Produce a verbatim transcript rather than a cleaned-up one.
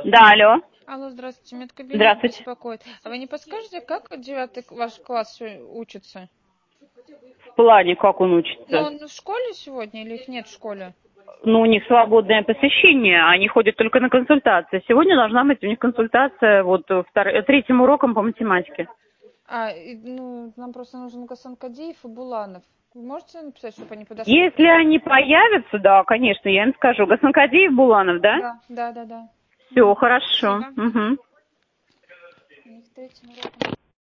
Да, алло. Алло, здравствуйте, медкабинет Здравствуйте. беспокоит. А вы не подскажете, как девятый ваш класс се- учится? В плане, как он Ну, учится? он в школе сегодня или их нет в школе? Ну, у них свободное посещение, они ходят только на консультации. Сегодня должна быть у них консультация вот втор... третьим уроком по математике. А, и, ну, нам просто нужен Гасан Кадиев и Буланов. Вы можете написать, чтобы они подошли? Если они появятся, да, конечно, я им скажу. Гасанкадиев, Буланов, да? Да, да, да, да. Все, хорошо. Спасибо. Угу. У них третьим уроком.